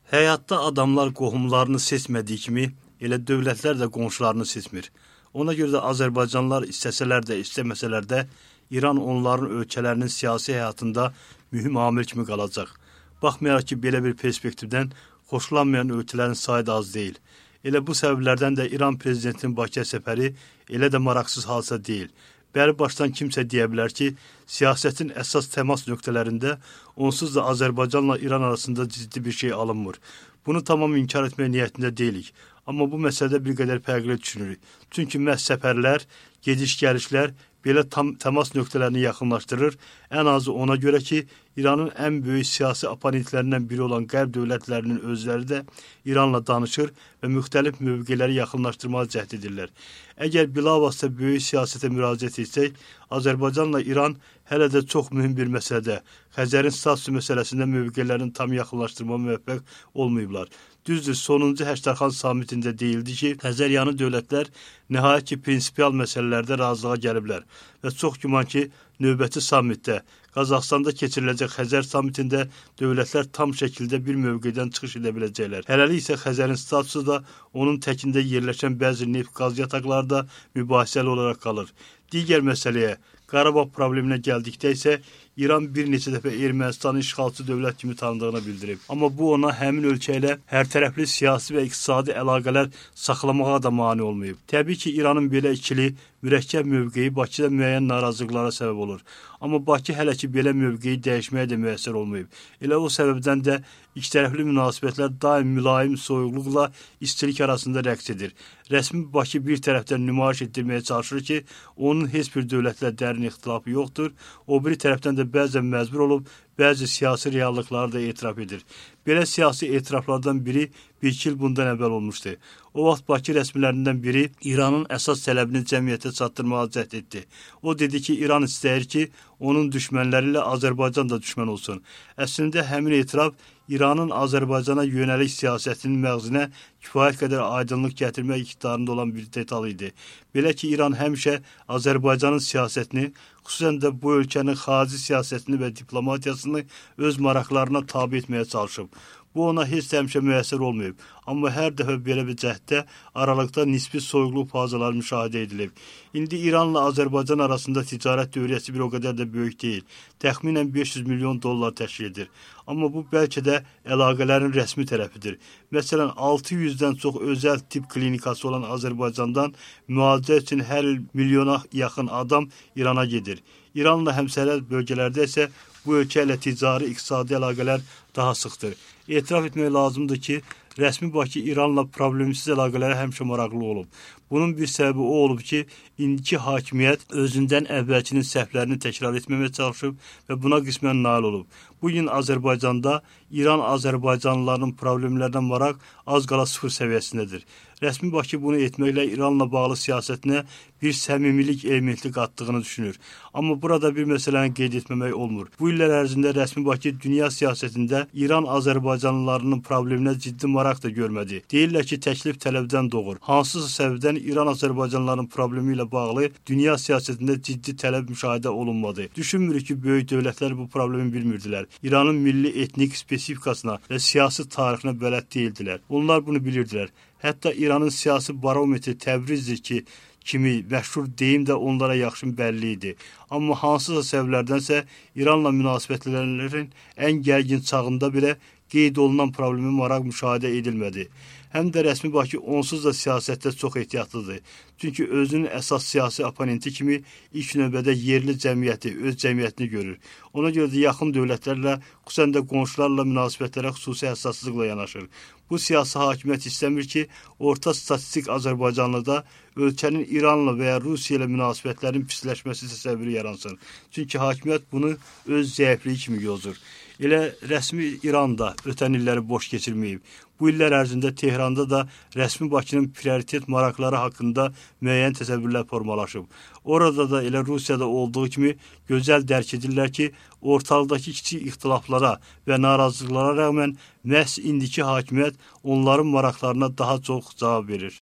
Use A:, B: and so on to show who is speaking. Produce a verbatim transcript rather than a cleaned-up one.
A: Həyatda adamlar qohumlarını seçmədiyi kimi, elə dövlətlər də qonşularını seçmir. Ona görə də Azərbaycanlılar istəsələr də, istəməsələr də İran onların ölkələrinin siyasi həyatında mühüm amil kimi qalacaq. Baxmayaraq ki, belə bir perspektivdən xoşlanmayan ölkələrin sayı da az deyil. Elə bu səbəblərdən də İran prezidentinin Bakıya səfəri elə də maraqsız halsa deyil. Bəri başdan kimsə deyə bilər ki, siyasətin əsas təmas nöqtələrində onsuz da Azərbaycanla İran arasında ciddi bir şey alınmır. Bunu tamam inkar etmək niyyətində deyilik. Amma bu məsələdə bir qədər fərqli düşünürük. Çünki məhz səfərlər, gediş-gəlişlər belə tam təmas nöqtələrini yaxınlaşdırır. Ən azı ona görə ki, İranın ən böyük siyasi oponentlərindən biri olan qərb dövlətlərinin özləri də İranla danışır və müxtəlif mövqeləri yaxınlaşdırmağa cəhd edirlər. Əgər bilavasitə böyük siyasətə müraciət etsək, Azərbaycanla İran hələ də çox mühüm bir məsələdə, Xəzərin statusu məsələsində mövqelərini tam yaxınlaşdırmağa müvəffəq olmayıblar. Düzdür, sonuncu Həştərxan samitində deyildi ki, Xəzəryanı dövlətlər nəhayət ki, prinsipial məsələlərdə razılığa gəliblər və çox güman ki, növbəti samitdə, Qazaxstanda keçiriləcək Xəzər samitində dövlətlər tam şəkildə bir mövqedən çıxış edə biləcəklər. Hələlik isə Xəzərin statusu da onun təkində yerləşən bəzi neft-qaz yataqları da mübahisəli olaraq qalır. Digər məsələyə, Qarabağ probleminə gəldikdə isə İran bir neçə dəfə Ermənistanı işğalçı dövlət kimi tanıdığını bildirib. Amma bu ona həmin ölkə ilə hərtərəfli siyasi və iqtisadi əlaqələr saxlamağa da mane olmayıb. Təbii ki, İranın belə ikili, mürəkkəb mövqeyi Bakıda müəyyən narazılıqlara səbəb olur. Amma Bakı hələ ki, belə mövqeyi dəyişməyə də müəssər olmayıb. Elə o səbəbdən də ikitərəfli münasibətlər daim mülayim soyuqluqla istilik arasında rəqs edir. Rəsmi Bakı bir tərəfdən nümayiş etdirməyə çalışır ki, onun heç bir dövlətlə dərin ixtilafı yoxdur. O biri tərəfdən də bəzən məcbur olub, bəzi siyasi reallıqları da etiraf edir. Belə siyasi etiraflardan biri bir iki il bundan əvvəl olmuşdu. O vaxt Bakı rəsmilərindən biri İranın əsas tələbini cəmiyyətə çatdırmağa cəhd etdi. O dedi ki, İran istəyir ki, onun düşmənləri ilə Azərbaycan da düşmən olsun. Əslində həmin etiraf İranın Azərbaycana yönəlik siyasətinin məğzinə kifayət qədər aydınlıq gətirmək iqtidarında olan bir detal idi. Belə ki, İran həmişə Azərbaycanın siyasətini, xüsusən də bu ölkənin xarici siyasətini və diplomatiyasını öz maraqlarına tabi etməyə çalışıb. Bu ona heç də həmişə müəssər olmayıb. Amma hər dəfə belə bir cəhddə aralıqda nisbi soyuqluq fazaları müşahidə edilib. İndi İranla Azərbaycan arasında ticarət dövriyyəsi bir o qədər də böyük deyil. Təxminən beş yüz milyon dollar təşkil edir. Amma bu bəlkə də əlaqələrin rəsmi tərəfidir. Məsələn, altı yüzdən çox özəl tip klinikası olan Azərbaycandan müalicə üçün hər il milyona yaxın adam İrana gedir. İranla həmsərhəd bölgələrdə isə bu ölkə ilə ticari, iqtisadi əlaqələr daha sıxdır. Etiraf etmək lazımdır ki, rəsmi Bakı İranla problemsiz əlaqələrə həmişə maraqlı olub. Bunun bir səbəbi o olub ki, indiki hakimiyyət özündən əvvəlkinin səhvlərini təkrar etməməyə çalışıb və buna qismən nail olub. Bugün Azərbaycanda İran Azərbaycanlılarının problemlərindən maraq az qala sıfır səviyyəsindədir. Rəsmi Bakı bunu etməklə İranla bağlı siyasətinə bir səmimilik elementi qatdığını düşünür. Amma burada bir məsələni qeyd etməmək olmur. Bu illər ərzində rəsmi Bakı dünya siyasətində İran Azərbaycanlılarının probleminə ciddi maraq da görmədi. Deyirlər ki, təklif tələbdən doğur. Hansısa səbəbdən İran Azərbaycanlılarının problemi ilə bağlı dünya siyasətində ciddi tələb müşahidə olunmadı. Düşünmürük ki, böyük dövlətlər bu problemi bilmirdilər. İranın milli etnik spesifikasına və siyasi tarixinə bələd deyildilər. Onlar bunu bilirdilər. Hətta İranın siyasi barometri Təbrizdir ki, kimi məşhur deyim də onlara yaxşı bəlli idi. Amma hansısa səbəblərdənsə İranla münasibətlərin ən gərgin çağında belə qeyd olunan problemi maraq müşahidə edilmədi. Həm də rəsmi Bakı onsuz da siyasətdə çox ehtiyatlıdır. Çünki özünün əsas siyasi oponenti kimi ilk növbədə yerli cəmiyyəti, öz cəmiyyətini görür. Ona görə də yaxın dövlətlərlə, xüsusən də qonşularla münasibətlərə xüsusi həssaslıqla yanaşır. Bu siyasi hakimiyyət istəmir ki, orta statistik Azərbaycanlıda ölkənin İranla və ya Rusiya ilə münasibətlərin pisləşməsi təsəvvürü yaransın. Çünki hakimiyyət bunu öz zəifliyi kimi yozur. Elə rəsmi İran da ötən illəri boş keçirməyib. Bu illər ərzində Tehranda da rəsmi Bakının prioritet maraqları haqqında müəyyən təsəvvürlər formalaşıb. Orada da elə Rusiyada olduğu kimi gözəl dərk edirlər ki, ortalıqdakı kiçik ixtilaflara və narazılıqlara rəğmən məhz indiki hakimiyyət onların maraqlarına daha çox cavab verir.